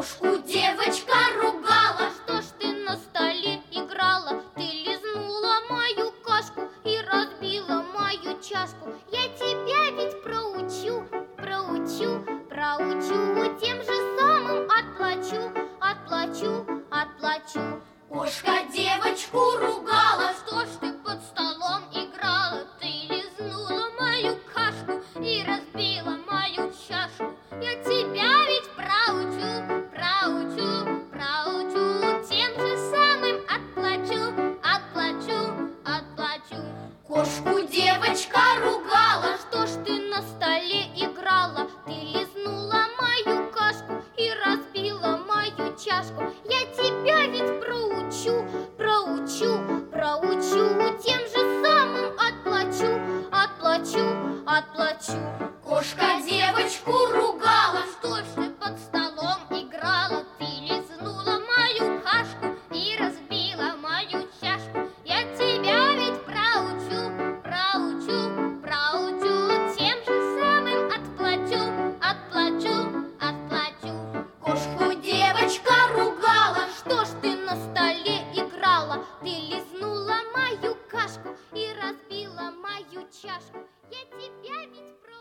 Кошку девочка ругала. Что ж ты на столе играла? Ты лизнула мою кашку и разбила мою чашку. Я тебя ведь проучу, проучу, проучу, тем же самым отплачу, отплачу, отплачу. Кошка девочку ругала. Что ж ты под столом играла? Ты лизнула мою кашку и разбила мою чашку. Я тебя ведь проучу, проучу, проучу, тем же самым отплачу, отплачу, отплачу. Кошку девочка ругала. Что ж ты на столе играла? Ты лизнула мою кашку и разбила мою чашку. Я тебя ведь проучу, проучу, проучу, тем же самым отплачу, отплачу, отплачу. Кошка девочку ругала. Что ж ты под столом играла? Ты лизнула мою кашку и разбила мою чашку. Я тебя ведь проучу, проучу, проучу, тем же самым отплачу, отплачу, отплачу. Кошку девочка ругала. Что ж ты на столе играла? Ты лизнула мою кашку и разбила мою чашку. Я тебя ведь